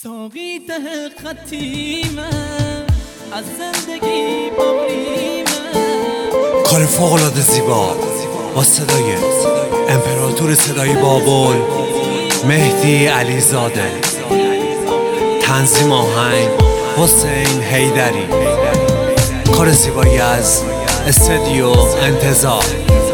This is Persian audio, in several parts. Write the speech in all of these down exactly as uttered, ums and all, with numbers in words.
ساقی ته خطیمه از زندگی باقیمه. کار فوق‌العاده زیبا با صدای امپراتور صدای بابل مهدی علیزاده، تنظیم آهنگ حسین حیدری، کار زیبایی از استودیو انتظار.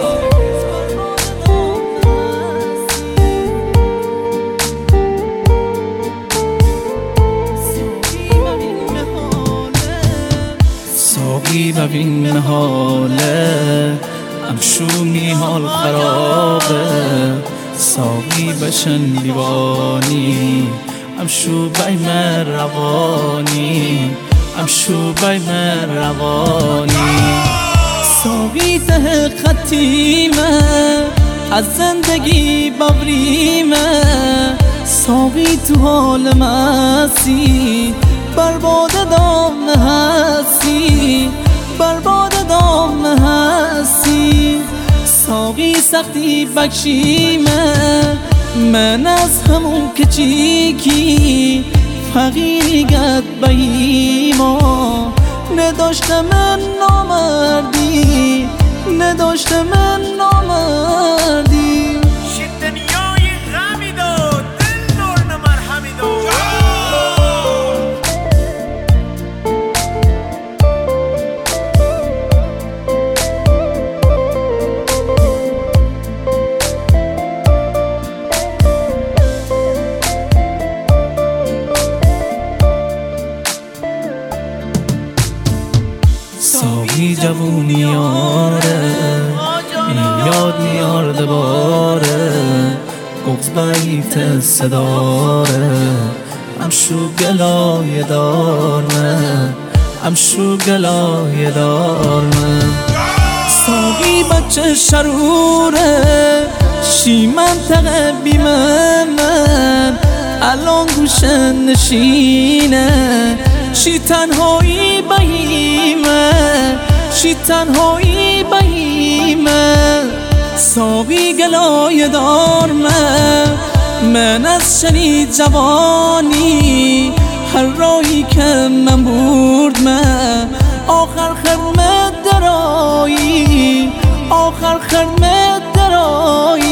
ساقی ببین حاله امشومی حال خرابه، ساقی بشن دیوانی امشو بیم روانی، امشو بیم روانی. ساقی ته خطیمه از زندگی ببریمه، ساقی تو حال مستی برباد دام هستی، برباد دام هستی. ساقی سختی بکشیمه من از همون که چیکی فقیریگت باییما، نداشته من نامردی، نداشته من نامردی. دنیای غمی داد دل نور مرهمی داد. ساقی جوونی آره میاد میار دباره، گفت بیت صداره امشو گلای دارمه، امشو گلای دارمه. ساقی بچه شروره شیمن تقبیم من، الان گوشه نشینه شی تنهایی باییمه، شی تنهایی باییمه. ساقی گلای دارمه من از شنید جوانی، هر راهی که من بردمه آخر خرمه درایی، آخر خرمه درایی.